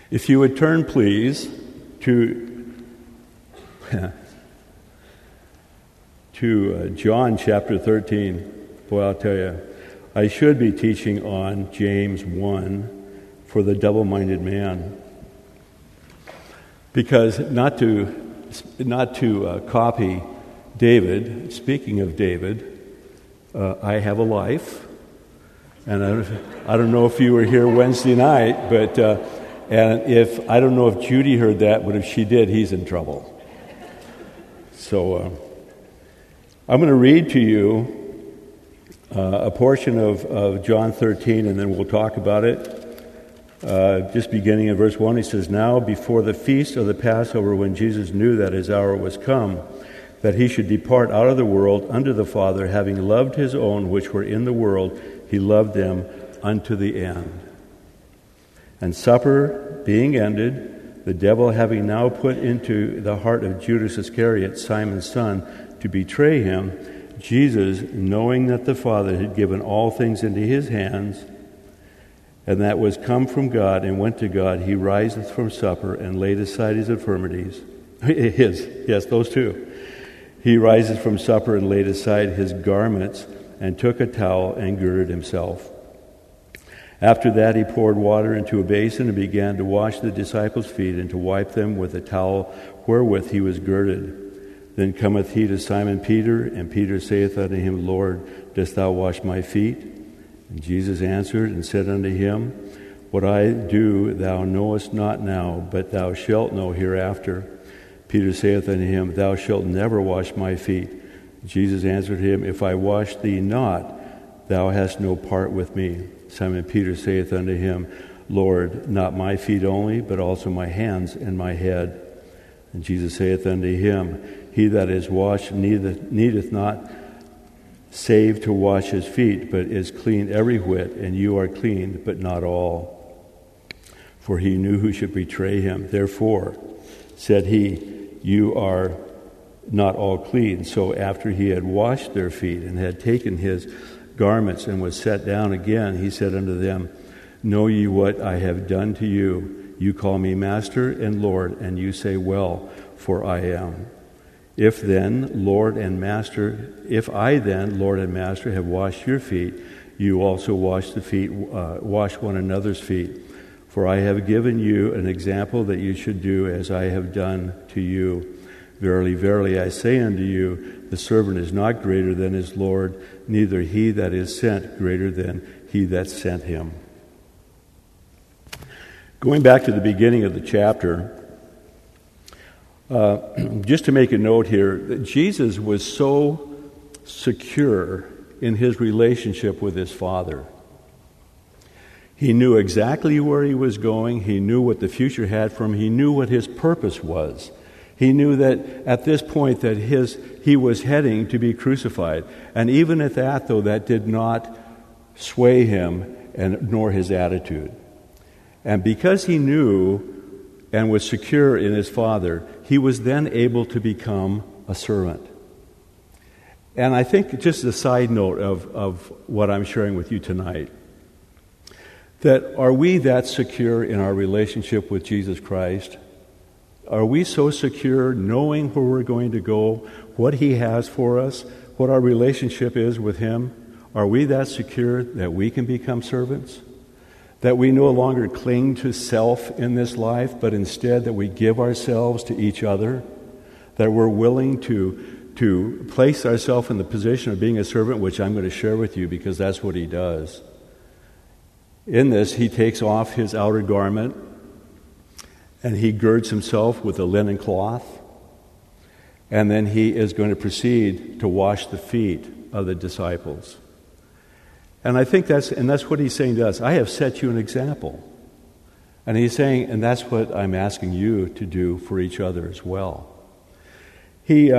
If you would turn, please, to John chapter 13. Boy, I'll tell you, I should be teaching on James 1 for the double-minded man. Because not to copy David, speaking of David, I have a life. And I don't know if you were here Wednesday night, but and I don't know if Judy heard that, but if she did, he's in trouble. So I'm going to read to you a portion of John 13, and then we'll talk about it. Just beginning in verse 1, he says, "Now before the feast of the Passover, when Jesus knew that his hour was come, that he should depart out of the world unto the Father, having loved his own which were in the world, he loved them unto the end. And supper being ended, the devil having now put into the heart of Judas Iscariot, Simon's son, to betray him, Jesus, knowing that the Father had given all things into his hands, and that was come from God and went to God, he riseth from supper and laid aside his infirmities." Those two. "He riseth from supper and laid aside his garments, and took a towel and girded himself. After that he poured water into a basin and began to wash the disciples' feet and to wipe them with the towel wherewith he was girded. Then cometh he to Simon Peter, and Peter saith unto him, Lord, dost thou wash my feet? And Jesus answered and said unto him, What I do thou knowest not now, but thou shalt know hereafter. Peter saith unto him, Thou shalt never wash my feet. Jesus answered him, If I wash thee not, thou hast no part with me. Simon Peter saith unto him, Lord, not my feet only, but also my hands and my head. And Jesus saith unto him, He that is washed needeth not save to wash his feet, but is clean every whit, and you are clean, but not all. For he knew who should betray him. Therefore, said he, You are not all clean. So after he had washed their feet and had taken his garments and was set down again, he said unto them, Know ye what I have done to you? You call me Master and Lord, and you say, Well, for I am. If I then, Lord and Master, have washed your feet, you also wash one another's feet. For I have given you an example that you should do as I have done to you. Verily, verily, I say unto you, the servant is not greater than his Lord, neither he that is sent greater than he that sent him." Going back to the beginning of the chapter, just to make a note here, that Jesus was so secure in his relationship with his Father. He knew exactly where he was going. He knew what the future had for him. He knew what his purpose was. He knew that at this point that he was heading to be crucified. And even at that, though, that did not sway him nor his attitude. And because he knew and was secure in his Father, he was then able to become a servant. And I think, just a side note of what I'm sharing with you tonight, that are we that secure in our relationship with Jesus Christ? Are we so secure knowing where we're going to go, what he has for us, what our relationship is with him? Are we that secure that we can become servants? That we no longer cling to self in this life, but instead that we give ourselves to each other? That we're willing to place ourselves in the position of being a servant, which I'm going to share with you because that's what he does. In this, he takes off his outer garment and he girds himself with a linen cloth, and then he is going to proceed to wash the feet of the disciples. And I think that's what he's saying to us. I have set you an example. And he's saying, and that's what I'm asking you to do for each other as well. He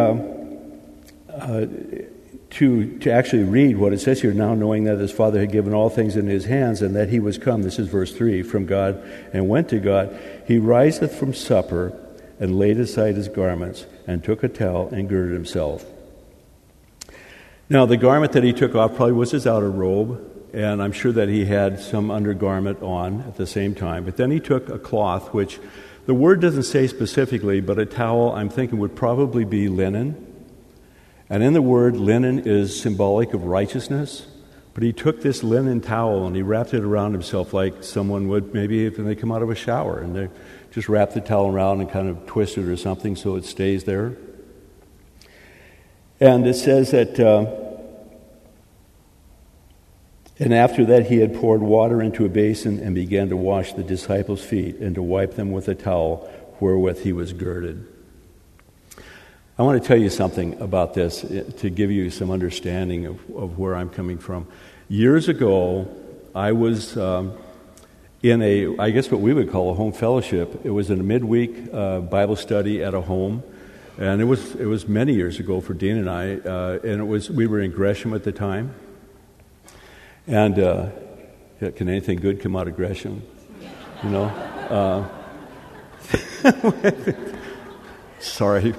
to actually read what it says here, now knowing that his Father had given all things in his hands and that he was come, this is verse 3, from God and went to God, he riseth from supper and laid aside his garments and took a towel and girded himself. Now the garment that he took off probably was his outer robe, and I'm sure that he had some undergarment on at the same time. But then he took a cloth, which the word doesn't say specifically, but a towel I'm thinking would probably be linen. And in the word, linen is symbolic of righteousness. But he took this linen towel and he wrapped it around himself like someone would maybe when they come out of a shower. And they just wrap the towel around and kind of twist it or something so it stays there. And it says that, and after that he had poured water into a basin and began to wash the disciples' feet and to wipe them with a towel wherewith he was girded. I want to tell you something about this to give you some understanding of where I'm coming from. Years ago, I was in I guess what we would call a home fellowship. It was in a midweek Bible study at a home, and it was many years ago for Dean and I, and we were in Gresham at the time. And can anything good come out of Gresham? You know? Sorry.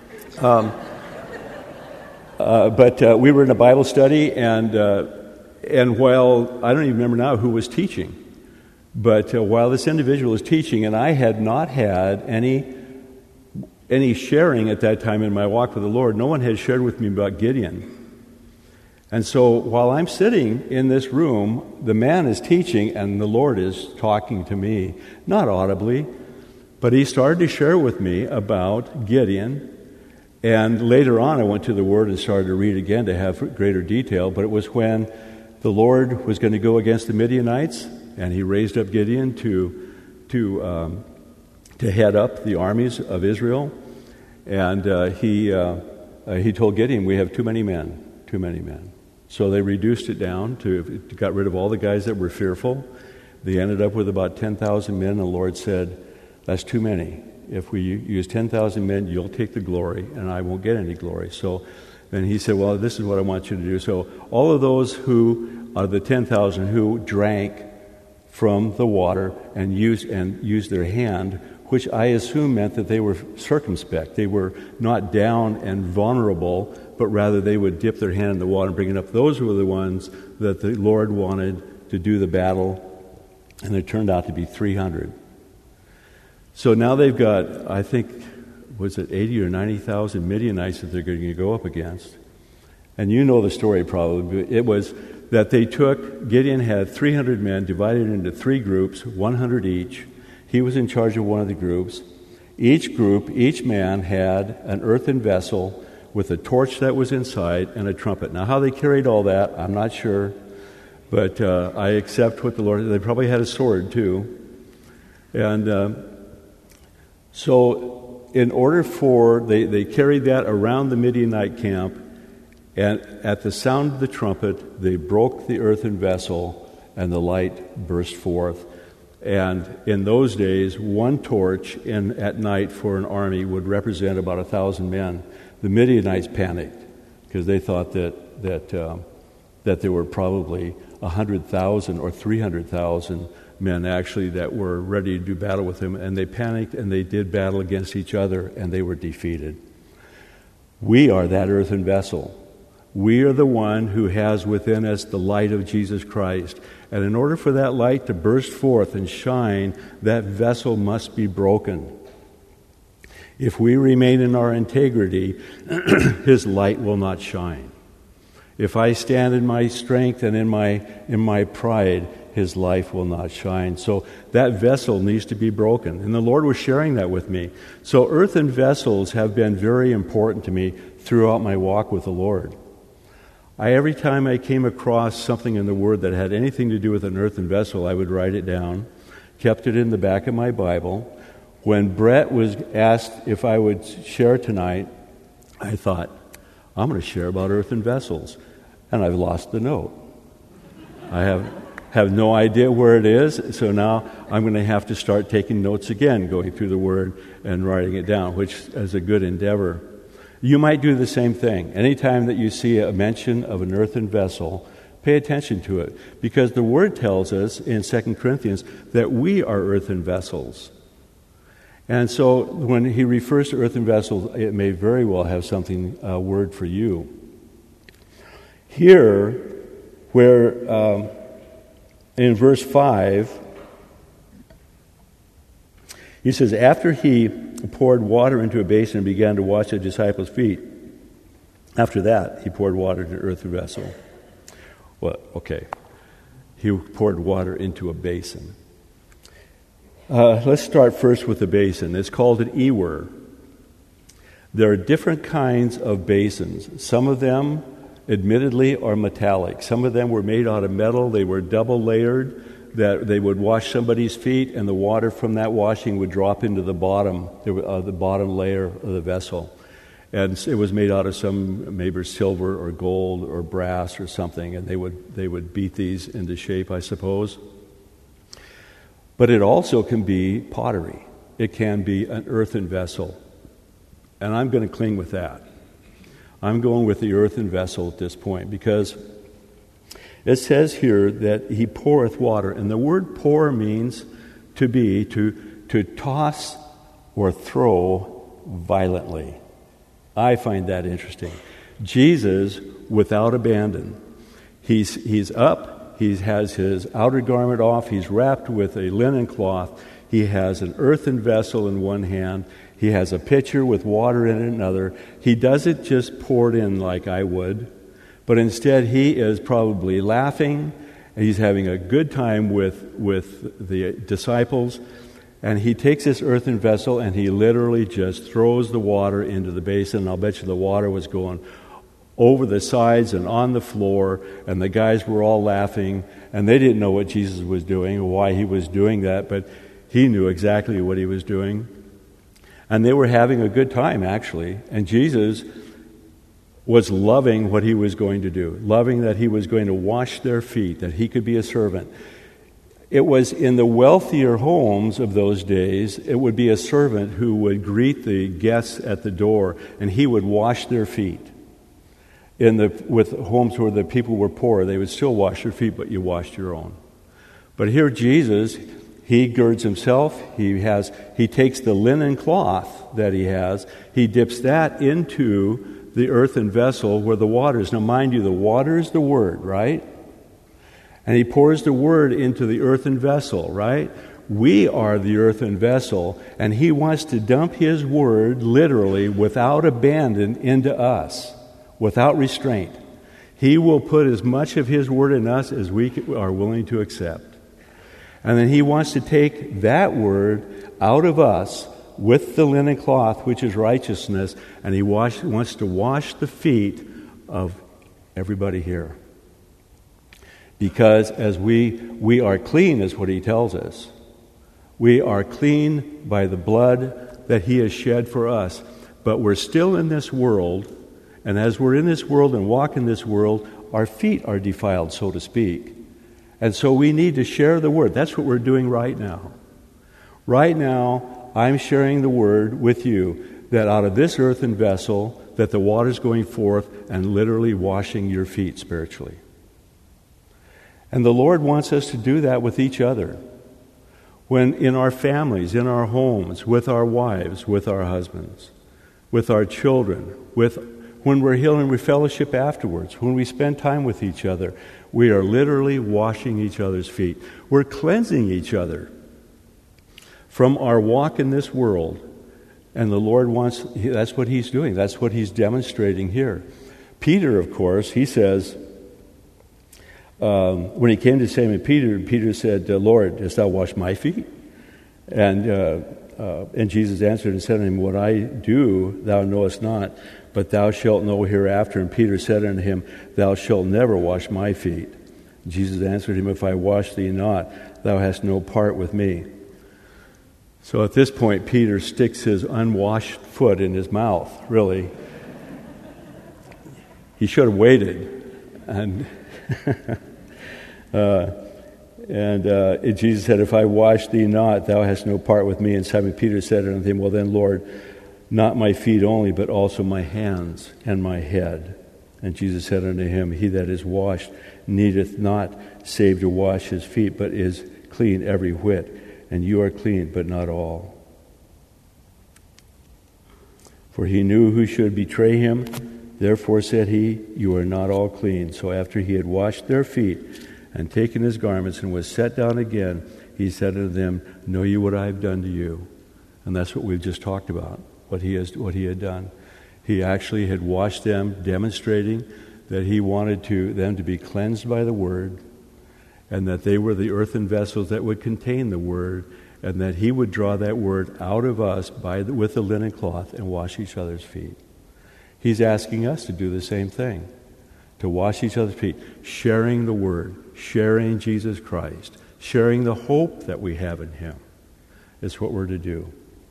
But we were in a Bible study, and while I don't even remember now who was teaching, but while this individual was teaching, and I had not had any sharing at that time in my walk with the Lord, no one had shared with me about Gideon. And so while I'm sitting in this room, the man is teaching, and the Lord is talking to me, not audibly, but he started to share with me about Gideon. And later on, I went to the Word and started to read again to have greater detail. But it was when the Lord was going to go against the Midianites, and he raised up Gideon to head up the armies of Israel. And he told Gideon, "We have too many men. So they reduced it down got rid of all the guys that were fearful. They ended up with about 10,000 men. And the Lord said, "That's too many. If we use 10,000 men, you'll take the glory, and I won't get any glory." So then he said, "Well, this is what I want you to do." So all of those who are the 10,000 who drank from the water and used their hand, which I assume meant that they were circumspect. They were not down and vulnerable, but rather they would dip their hand in the water and bring it up. Those were the ones that the Lord wanted to do the battle, and it turned out to be 300. So now they've got, I think, was it 80 or 90,000 Midianites that they're going to go up against. And you know the story probably. But it was that Gideon had 300 men divided into 3 groups, 100 each. He was in charge of one of the groups. Each man had an earthen vessel with a torch that was inside and a trumpet. Now how they carried all that, I'm not sure. But I accept what the Lord, they probably had a sword too. And so in order they carried that around the Midianite camp, and at the sound of the trumpet, they broke the earthen vessel, and the light burst forth. And in those days, one torch at night for an army would represent about 1,000 men. The Midianites panicked because they thought that there were probably 100,000 or 300,000 men actually that were ready to do battle with him, and they panicked and they did battle against each other, and they were defeated. We are that earthen vessel. We are the one who has within us the light of Jesus Christ. And in order for that light to burst forth and shine, that vessel must be broken. If we remain in our integrity, His light will not shine. If I stand in my strength and in my pride, His life will not shine. So that vessel needs to be broken. And the Lord was sharing that with me. So earthen vessels have been very important to me throughout my walk with the Lord. Every time I came across something in the Word that had anything to do with an earthen vessel, I would write it down, kept it in the back of my Bible. When Brett was asked if I would share tonight, I thought, I'm going to share about earthen vessels. And I've lost the note. I have no idea where it is, so now I'm going to have to start taking notes again, going through the Word and writing it down, which is a good endeavor. You might do the same thing. Anytime that you see a mention of an earthen vessel, pay attention to it, because the Word tells us in 2 Corinthians that we are earthen vessels. And so when he refers to earthen vessels, it may very well have something, a word for you. Here, where In verse 5, he says, after he poured water into a basin and began to wash the disciples' feet, after that, he poured water into an earthen vessel. Well, okay. He poured water into a basin. Let's start first with the basin. It's called an ewer. There are different kinds of basins. Some of them, admittedly, are metallic. Some of them were made out of metal. They were double layered, that they would wash somebody's feet, and the water from that washing would drop into the bottom layer of the vessel. And it was made out of some maybe silver or gold or brass or something, and they would beat these into shape, I suppose. But it also can be pottery. It can be an earthen vessel. And I'm going to cling with that. I'm going with the earthen vessel at this point, because it says here that he poureth water. And the word pour means to toss or throw violently. I find that interesting. Jesus, without abandon, he's up, he has his outer garment off, he's wrapped with a linen cloth, he has an earthen vessel in one hand, he has a pitcher with water in another. He doesn't just pour it in like I would, but instead he is probably laughing, and he's having a good time with the disciples. And he takes this earthen vessel and he literally just throws the water into the basin. And I'll bet you the water was going over the sides and on the floor, and the guys were all laughing, and they didn't know what Jesus was doing or why he was doing that, but he knew exactly what he was doing. And they were having a good time, actually. And Jesus was loving what he was going to do, loving that he was going to wash their feet, that he could be a servant. It was in the wealthier homes of those days, it would be a servant who would greet the guests at the door, and he would wash their feet. With homes where the people were poor, they would still wash their feet, but you washed your own. But here Jesus, he girds himself, he takes the linen cloth that he has, he dips that into the earthen vessel where the water is. Now mind you, the water is the Word, right? And he pours the Word into the earthen vessel, right? We are the earthen vessel, and he wants to dump his Word literally without abandon into us, without restraint. He will put as much of his Word in us as we are willing to accept. And then he wants to take that Word out of us with the linen cloth, which is righteousness, and he wants to wash the feet of everybody here. Because as we are clean, is what he tells us. We are clean by the blood that he has shed for us. But we're still in this world, and as we're in this world and walk in this world, our feet are defiled, so to speak. And so we need to share the Word. That's what we're doing right now. Right now, I'm sharing the Word with you, that out of this earthen vessel, that the water's going forth and literally washing your feet spiritually. And the Lord wants us to do that with each other. When in our families, in our homes, with our wives, with our husbands, with our children, when we're healing, we fellowship afterwards, when we spend time with each other, we are literally washing each other's feet. We're cleansing each other from our walk in this world. And the Lord that's what he's doing. That's what he's demonstrating here. Peter, of course, he says, when he came to Simon Peter, Peter said, Lord, dost thou wash my feet? And Jesus answered and said unto him, what I do thou knowest not, but thou shalt know hereafter. And Peter said unto him, thou shalt never wash my feet. Jesus answered him, if I wash thee not, thou hast no part with me. So at this point, Peter sticks his unwashed foot in his mouth, really. He should have waited. And Jesus said, if I wash thee not, thou hast no part with me. And Simon Peter said unto him, well then, Lord, not my feet only, but also my hands and my head. And Jesus said unto him, he that is washed needeth not save to wash his feet, but is clean every whit. And you are clean, but not all. For he knew who should betray him. Therefore said he, you are not all clean. So after he had washed their feet and taken his garments and was set down again, he said unto them, Know ye what I have done to you? And that's what we've just talked about, what he had done. He actually had washed them, demonstrating that he wanted them to be cleansed by the Word, and that they were the earthen vessels that would contain the Word, and that he would draw that Word out of us with the linen cloth and wash each other's feet. He's asking us to do the same thing, to wash each other's feet, sharing the Word, sharing Jesus Christ, sharing the hope that we have in him. It's what we're to do.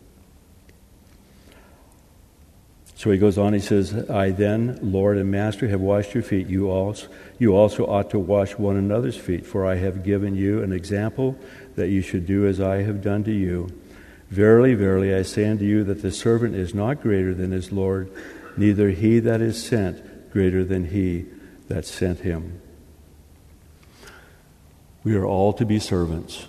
So he goes on, he says, I then, Lord and Master, have washed your feet. You also ought to wash one another's feet, for I have given you an example that you should do as I have done to you. Verily, verily, I say unto you that the servant is not greater than his Lord, neither he that is sent greater than he that sent him. We are all to be servants.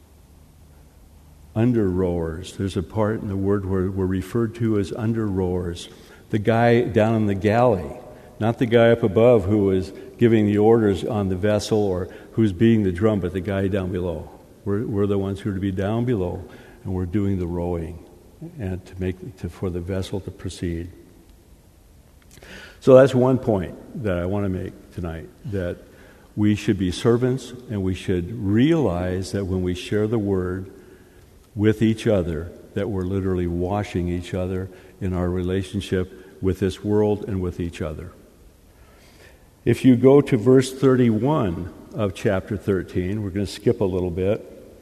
Under rowers. There's a part in the word where we're referred to as under rowers. The guy down in the galley, not the guy up above who is giving the orders on the vessel or who's beating the drum, but the guy down below. We're the ones who are to be down below, and we're doing the rowing and for the vessel to proceed. So that's one point that I want to make tonight, that we should be servants, and we should realize that when we share the Word with each other, that we're literally washing each other in our relationship with this world and with each other. If you go to verse 31 of chapter 13, we're going to skip a little bit.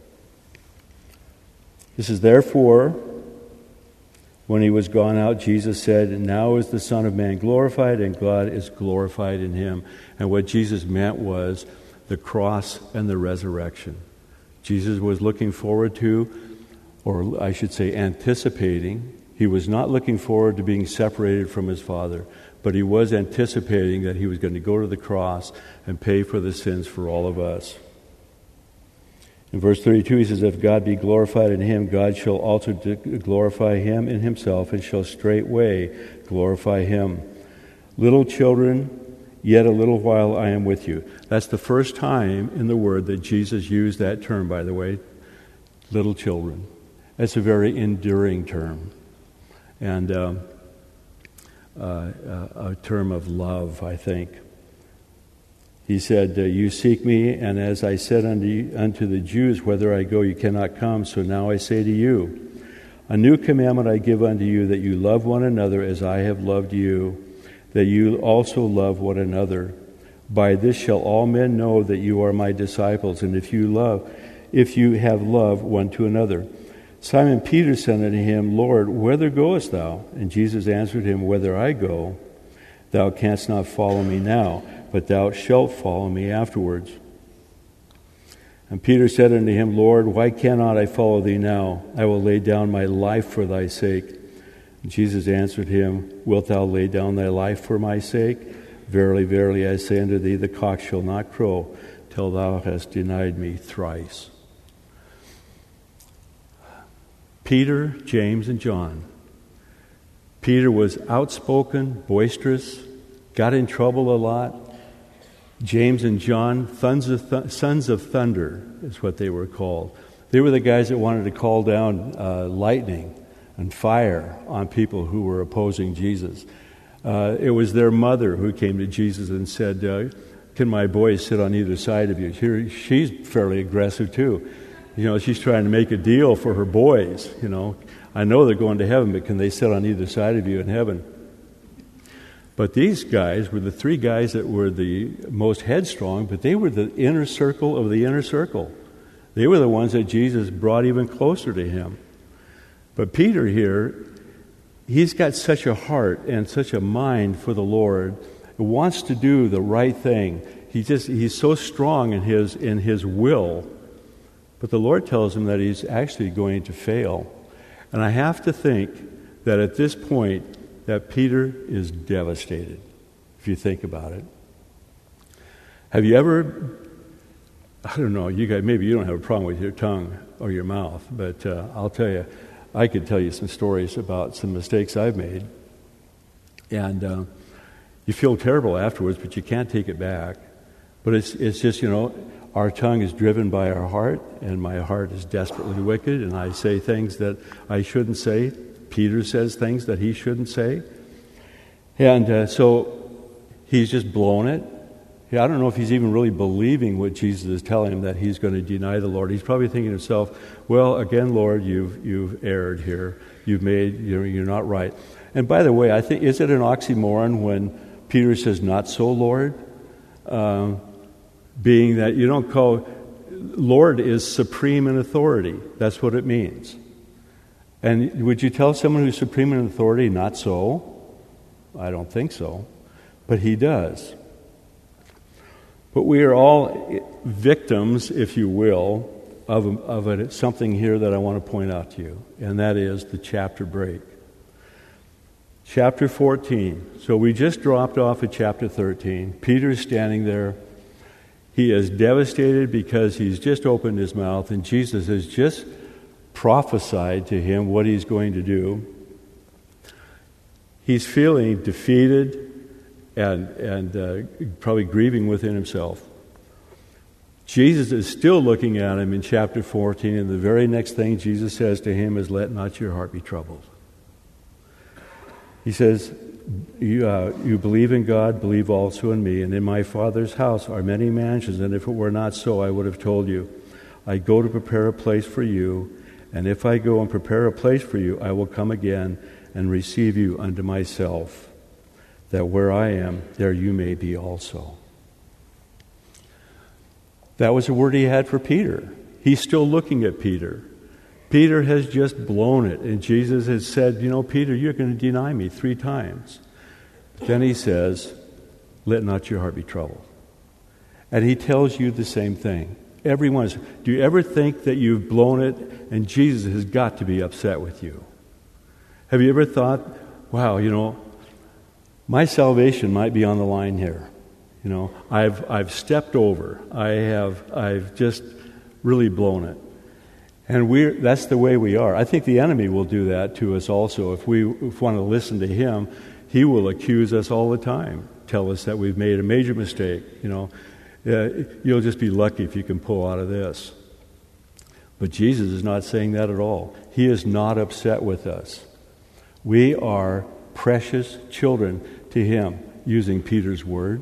This is, Therefore, when he was gone out, Jesus said, Now is the Son of Man glorified, and God is glorified in him. And what Jesus meant was the cross and the resurrection. Jesus was looking forward to, or I should say anticipating. He was not looking forward to being separated from his Father, but he was anticipating that he was going to go to the cross and pay for the sins for all of us. In verse 32, he says, If God be glorified in him, God shall also glorify him in himself, and shall straightway glorify him. Little children, yet a little while I am with you. That's the first time in the Word that Jesus used that term, by the way, little children. It's a very enduring term, and a term of love, I think. He said, You seek me, and as I said unto the Jews, Whither I go, you cannot come. So now I say to you, A new commandment I give unto you, that you love one another as I have loved you, that you also love one another. By this shall all men know that you are my disciples, and if you have love one to another. Simon Peter said unto him, Lord, whither goest thou? And Jesus answered him, Whither I go, thou canst not follow me now, but thou shalt follow me afterwards. And Peter said unto him, Lord, why cannot I follow thee now? I will lay down my life for thy sake. And Jesus answered him, Wilt thou lay down thy life for my sake? Verily, verily, I say unto thee, the cock shall not crow till thou hast denied me thrice. Peter, James, and John. Peter was outspoken, boisterous, got in trouble a lot. James and John, sons of thunder is what they were called. They were the guys that wanted to call down lightning and fire on people who were opposing Jesus. It was their mother who came to Jesus and said, Can my boys sit on either side of you? She's fairly aggressive too. She's trying to make a deal for her boys. I know they're going to heaven, but can they sit on either side of you in heaven? But these guys were the three guys that were the most headstrong, but they were the inner circle of the inner circle. They were the ones that Jesus brought even closer to him. But Peter here, he's got such a heart and such a mind for the Lord. He wants to do the right thing. He's so strong in his will. But the Lord tells him that he's actually going to fail. And I have to think that at this point, that Peter is devastated, if you think about it. Have you ever, I don't know, you guys, maybe you don't have a problem with your tongue or your mouth, but I'll tell you, I could tell you some stories about some mistakes I've made. And you feel terrible afterwards, but you can't take it back. But it's just, our tongue is driven by our heart, and my heart is desperately wicked, and I say things that I shouldn't say. Peter says things that he shouldn't say. And so he's just blown it. I don't know if he's even really believing what Jesus is telling him, that he's going to deny the Lord. He's probably thinking to himself, well, again, Lord, you've erred here. You're not right. And by the way, I think, is it an oxymoron when Peter says, not so, Lord? Being that you don't call, Lord is supreme in authority. That's what it means. And would you tell someone who's supreme in authority, not so? I don't think so. But he does. But we are all victims, if you will, of something here that I want to point out to you, and that is the chapter break. Chapter 14. So we just dropped off at chapter 13. Peter's standing there. He is devastated because he's just opened his mouth, and Jesus has just prophesied to him what he's going to do. He's feeling defeated and probably grieving within himself. Jesus is still looking at him in chapter 14, and the very next thing Jesus says to him is, let not your heart be troubled. He says, you believe in God, believe also in me, and in my Father's house are many mansions, and if it were not so, I would have told you. I go to prepare a place for you, and if I go and prepare a place for you, I will come again and receive you unto myself, that where I am, there you may be also. That was the word he had for Peter. He's still looking at Peter. Peter has just blown it, and Jesus has said, Peter, you're going to deny me 3 times. Then he says, let not your heart be troubled. And he tells you the same thing. Everyone is. Do you ever think that you've blown it and Jesus has got to be upset with you? Have you ever thought, wow, my salvation might be on the line here. I've stepped over. I've just really blown it. And that's the way we are. I think the enemy will do that to us also. If we want to listen to him, he will accuse us all the time, tell us that we've made a major mistake. You'll just be lucky if you can pull out of this. But Jesus is not saying that at all. He is not upset with us. We are precious children to him, using Peter's word.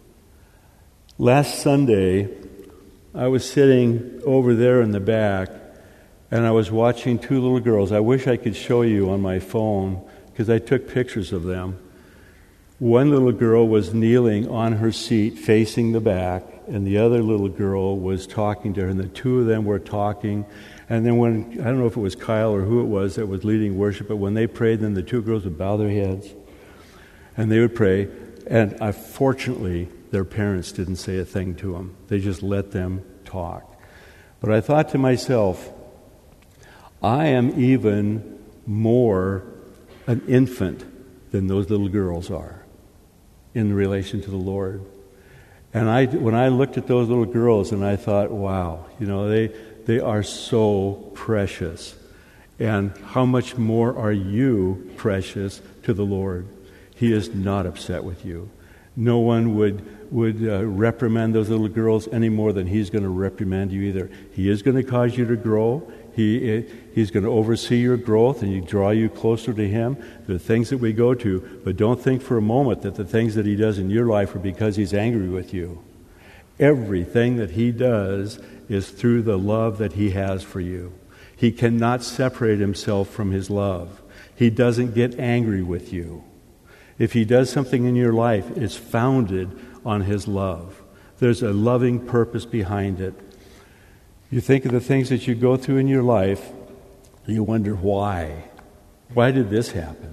Last Sunday, I was sitting over there in the back, and I was watching 2 little girls. I wish I could show you on my phone, because I took pictures of them. One little girl was kneeling on her seat facing the back, and the other little girl was talking to her, and the 2 of them were talking. And then I don't know if it was Kyle or who it was that was leading worship, but when they prayed, then the 2 girls would bow their heads, and they would pray. And fortunately, their parents didn't say a thing to them. They just let them talk. But I thought to myself, I am even more an infant than those little girls are in relation to the Lord. And when I looked at those little girls, and I thought, wow, they are so precious. And how much more are you precious to the Lord? He is not upset with you. No one would reprimand those little girls any more than he's going to reprimand you either. He is going to cause you to grow. He's going to oversee your growth and draw you closer to him. There are things that we go to, but don't think for a moment that the things that he does in your life are because he's angry with you. Everything that he does is through the love that he has for you. He cannot separate himself from his love. He doesn't get angry with you. If he does something in your life, it's founded on his love. There's a loving purpose behind it. You think of the things that you go through in your life, and you wonder why. Why did this happen?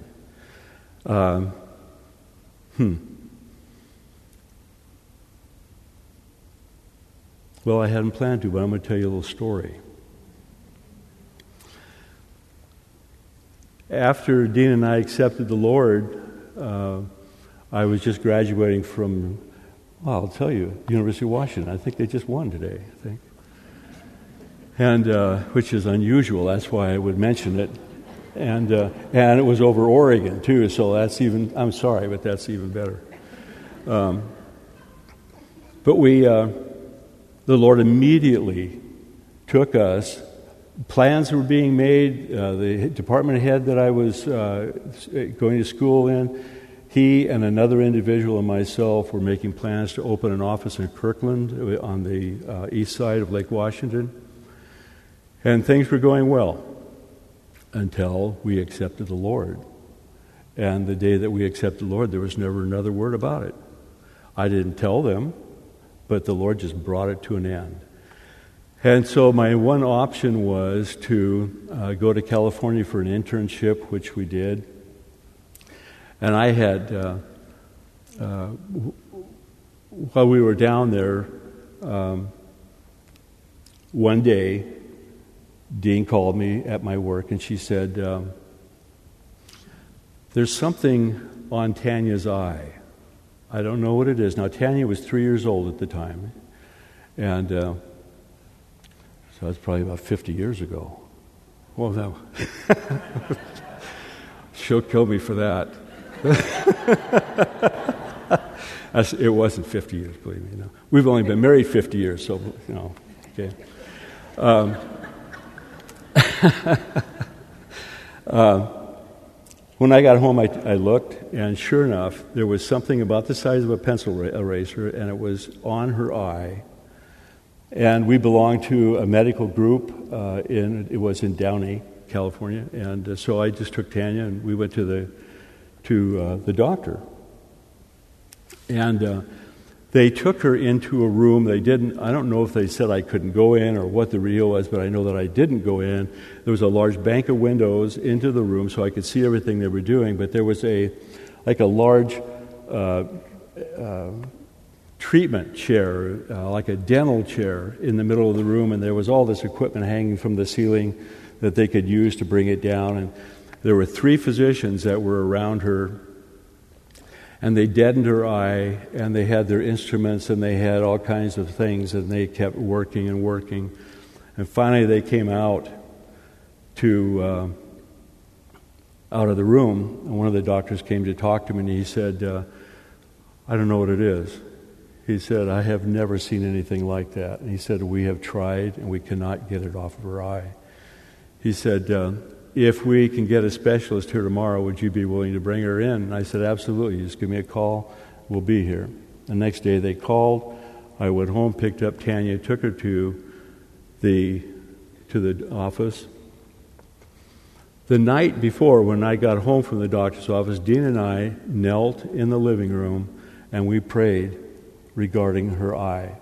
Well, I hadn't planned to, but I'm going to tell you a little story. After Dean and I accepted the Lord, I was just graduating from, I'll tell you, University of Washington. I think they just won today, I think. And which is unusual. That's why I would mention it. And it was over Oregon, too, so that's even, I'm sorry, but that's even better. But the Lord immediately took us. Plans were being made. The department head that I was going to school in, he and another individual and myself were making plans to open an office in Kirkland on the east side of Lake Washington. And things were going well until we accepted the Lord. And the day that we accepted the Lord, there was never another word about it. I didn't tell them, but the Lord just brought it to an end. And so my one option was to go to California for an internship, which we did. And I had, while we were down there, one day, Dean called me at my work, and she said, there's something on Tanya's eye. I don't know what it is. Now, Tanya was 3 years old at the time, and so that's probably about 50 years ago. Well, that she'll kill me for that. It wasn't 50 years, believe me. No. We've only been married 50 years, so, okay. When I got home, I looked, and sure enough, there was something about the size of a pencil eraser, and it was on her eye. And we belonged to a medical group. It was in Downey, California, and so I just took Tanya, and we went to the doctor. And they took her into a room. I don't know if they said I couldn't go in or what the deal was, but I know that I didn't go in. There was a large bank of windows into the room so I could see everything they were doing, but there was a large treatment chair, like a dental chair in the middle of the room, and there was all this equipment hanging from the ceiling that they could use to bring it down. And there were 3 physicians that were around her, and they deadened her eye, and they had their instruments, and they had all kinds of things, and they kept working and working. And finally they came out of the room, and one of the doctors came to talk to me, and he said, I don't know what it is. He said, I have never seen anything like that. And he said, we have tried, and we cannot get it off of her eye. He said, if we can get a specialist here tomorrow, would you be willing to bring her in? And I said, absolutely. Just give me a call. We'll be here. The next day they called. I went home, picked up Tanya, took her to the office. The night before, when I got home from the doctor's office, Dean and I knelt in the living room, and we prayed regarding her eye.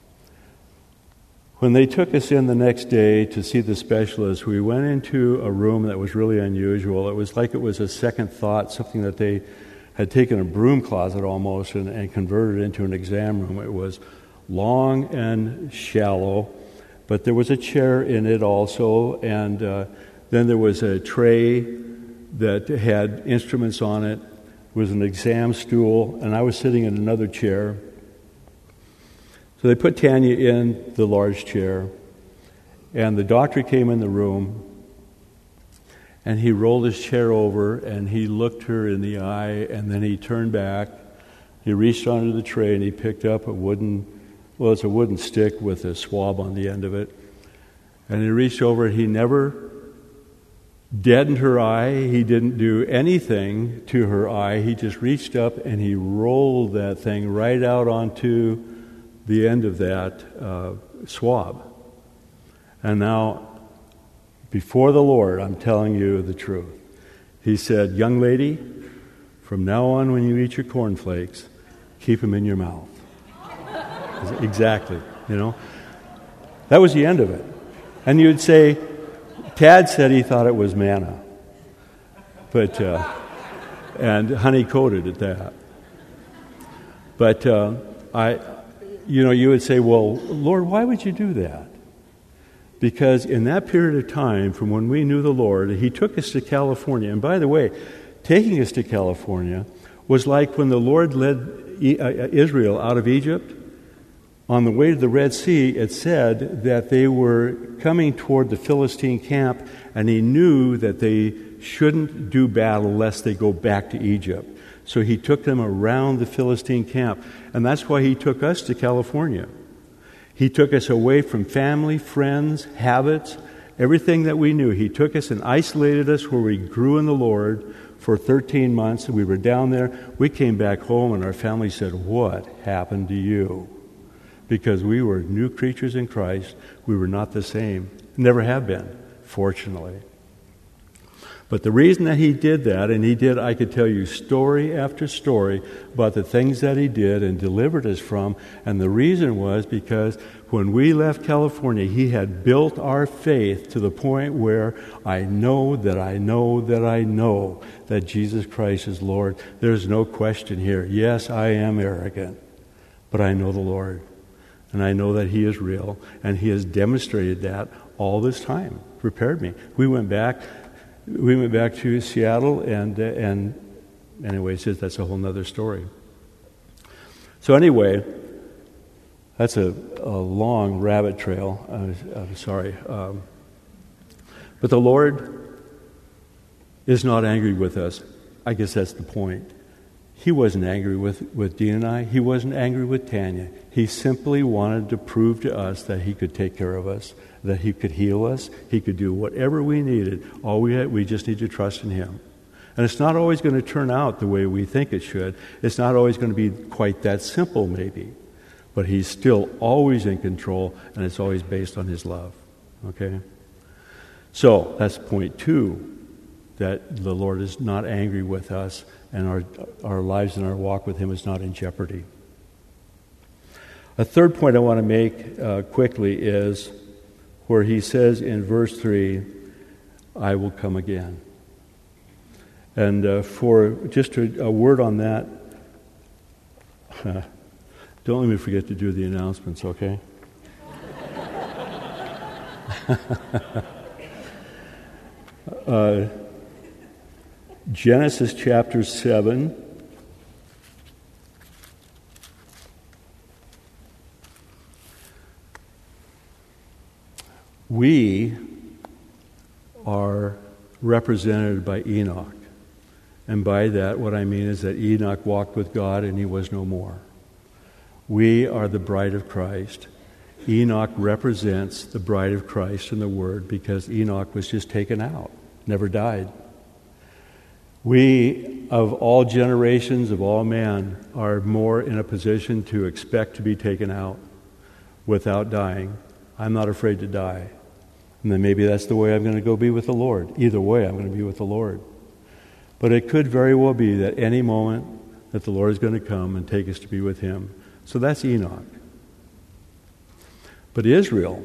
When they took us in the next day to see the specialist, we went into a room that was really unusual. It was like it was a second thought, something that they had taken a broom closet almost and converted into an exam room. It was long and shallow, but there was a chair in it also, and then there was a tray that had instruments on it. There was an exam stool, and I was sitting in another chair. So they put Tanya in the large chair, and the doctor came in the room, and he rolled his chair over, and he looked her in the eye, and then he turned back. He reached under the tray, and he picked up it's a wooden stick with a swab on the end of it. And he reached over, he never deadened her eye. He didn't do anything to her eye. He just reached up, and he rolled that thing right out onto the end of that swab. And now, before the Lord, I'm telling you the truth. He said, young lady, from now on when you eat your cornflakes, keep them in your mouth. Exactly, That was the end of it. And you'd say, Tad said he thought it was manna. But, and honey-coated at that. But you would say, well, Lord, why would you do that? Because in that period of time, from when we knew the Lord, He took us to California. And by the way, taking us to California was like when the Lord led Israel out of Egypt. On the way to the Red Sea, it said that they were coming toward the Philistine camp, and He knew that they shouldn't do battle lest they go back to Egypt. So he took them around the Philistine camp. And that's why he took us to California. He took us away from family, friends, habits, everything that we knew. He took us and isolated us where we grew in the Lord for 13 months. We were down there. We came back home and our family said, "What happened to you?" Because we were new creatures in Christ. We were not the same. Never have been, fortunately. But the reason that he did that, and he did, I could tell you story after story about the things that he did and delivered us from, and the reason was because when we left California, he had built our faith to the point where I know that I know that I know that Jesus Christ is Lord. There's no question here. Yes, I am arrogant, but I know the Lord, and I know that he is real, and he has demonstrated that all this time, prepared me. We went back to Seattle, and anyways, that's a whole nother story. So anyway, that's a long rabbit trail. I'm sorry. But the Lord is not angry with us. I guess that's the point. He wasn't angry with Dean and I. He wasn't angry with Tanya. He simply wanted to prove to us that he could take care of us, that he could heal us, he could do whatever we needed. All we just need to trust in him. And it's not always going to turn out the way we think it should. It's not always going to be quite that simple, maybe. But he's still always in control, and it's always based on his love. Okay? So, that's point 2, that the Lord is not angry with us, and our lives and our walk with him is not in jeopardy. A third point I want to make quickly is where he says in verse 3, "I will come again." And for just a word on that, don't let me forget to do the announcements, okay? Genesis chapter 7. We are represented by Enoch. And by that, what I mean is that Enoch walked with God and he was no more. We are the bride of Christ. Enoch represents the bride of Christ in the Word because Enoch was just taken out, never died. We, of all generations, of all man, are more in a position to expect to be taken out without dying. I'm not afraid to die. And then maybe that's the way I'm going to go be with the Lord. Either way, I'm going to be with the Lord. But it could very well be that any moment that the Lord is going to come and take us to be with him. So that's Enoch. But Israel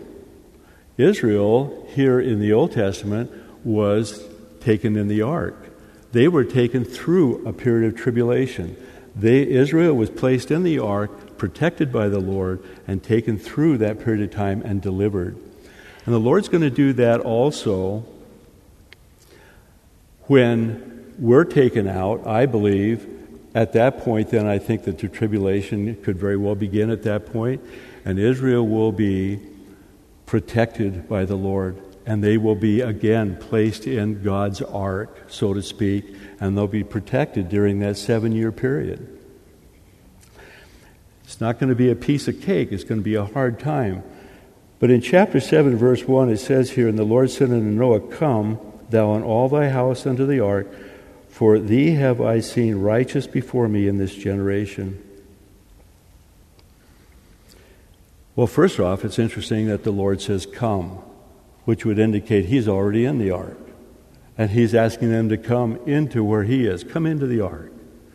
here in the Old Testament was taken in the ark. They were taken through a period of tribulation. Israel was placed in the ark, protected by the Lord, and taken through that period of time and delivered. And the Lord's going to do that also when we're taken out, I believe. At that point, then, I think that the tribulation could very well begin at that point, and Israel will be protected by the Lord, and they will be, again, placed in God's ark, so to speak, and they'll be protected during that 7-year period. It's not going to be a piece of cake. It's going to be a hard time. But in chapter 7, verse 1, it says here, "And the Lord said unto Noah, Come, thou and all thy house unto the ark, for thee have I seen righteous before me in this generation." Well, first off, it's interesting that the Lord says, "Come," which would indicate he's already in the ark. And he's asking them to come into where he is. Come into the ark.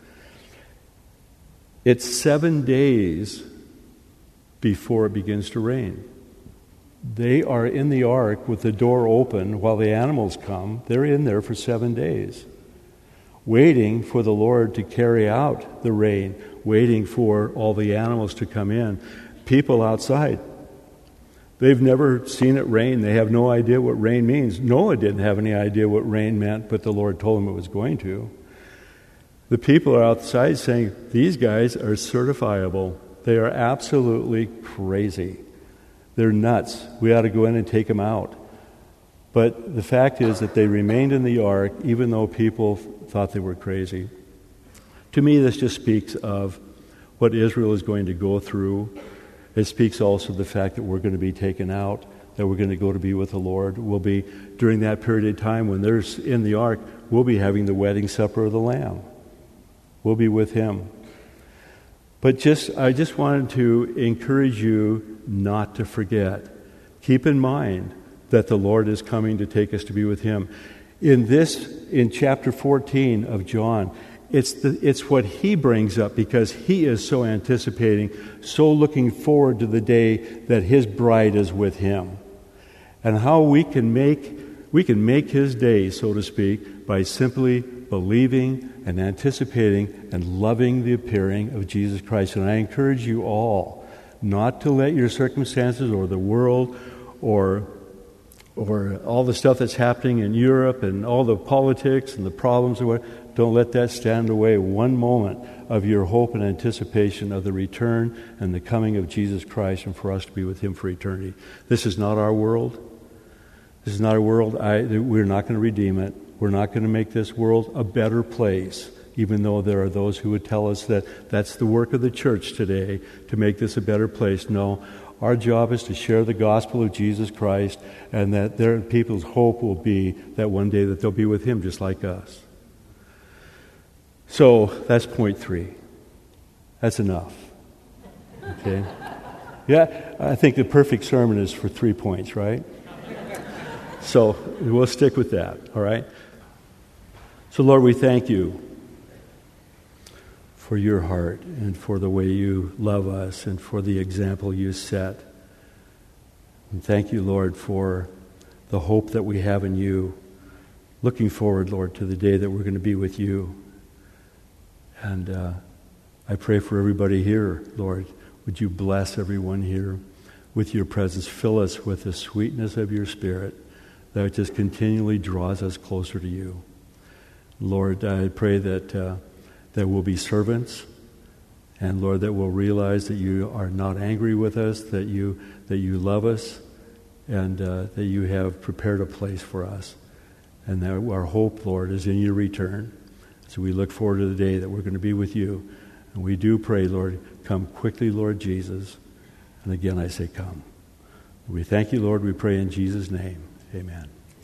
It's 7 days before it begins to rain. They are in the ark with the door open while the animals come. They're in there for 7 days, waiting for the Lord to carry out the rain, waiting for all the animals to come in. People outside, they've never seen it rain. They have no idea what rain means. Noah didn't have any idea what rain meant, but the Lord told him it was going to. The people are outside saying, these guys are certifiable. They are absolutely crazy. They're nuts. We ought to go in and take them out. But the fact is that they remained in the ark even though people thought they were crazy. To me, this just speaks of what Israel is going to go through. It speaks also of the fact that we're going to be taken out, that we're going to go to be with the Lord. We'll be, during that period of time when they're in the ark, we'll be having the wedding supper of the Lamb. We'll be with Him. But I just wanted to encourage you not to forget. Keep in mind that the Lord is coming to take us to be with Him. In chapter 14 of John, it's what he brings up because he is so anticipating, so looking forward to the day that his bride is with him. And how we can make his day, so to speak, by simply believing and anticipating and loving the appearing of Jesus Christ. And I encourage you all not to let your circumstances or the world or all the stuff that's happening in Europe and all the politics and the problems, don't let that stand away one moment of your hope and anticipation of the return and the coming of Jesus Christ and for us to be with Him for eternity. This is not our world. This is not our world. We're not going to redeem it. We're not going to make this world a better place, even though there are those who would tell us that that's the work of the church today, to make this a better place. No, our job is to share the gospel of Jesus Christ, and that their people's hope will be that one day that they'll be with Him just like us. So that's point 3. That's enough. Okay? Yeah, I think the perfect sermon is for 3 points, right? So we'll stick with that, all right? So Lord, we thank You for Your heart and for the way You love us and for the example You set. And thank You, Lord, for the hope that we have in You. Looking forward, Lord, to the day that we're going to be with You. And I pray for everybody here, Lord. Would You bless everyone here with Your presence. Fill us with the sweetness of Your Spirit that just continually draws us closer to You. Lord, I pray that we'll be servants, and Lord, that we'll realize that You are not angry with us, that You love us, and that You have prepared a place for us, and that our hope, Lord, is in Your return. So we look forward to the day that we're going to be with You, and we do pray, Lord, come quickly, Lord Jesus. And again, I say, come. We thank You, Lord. We pray in Jesus' name. Amen.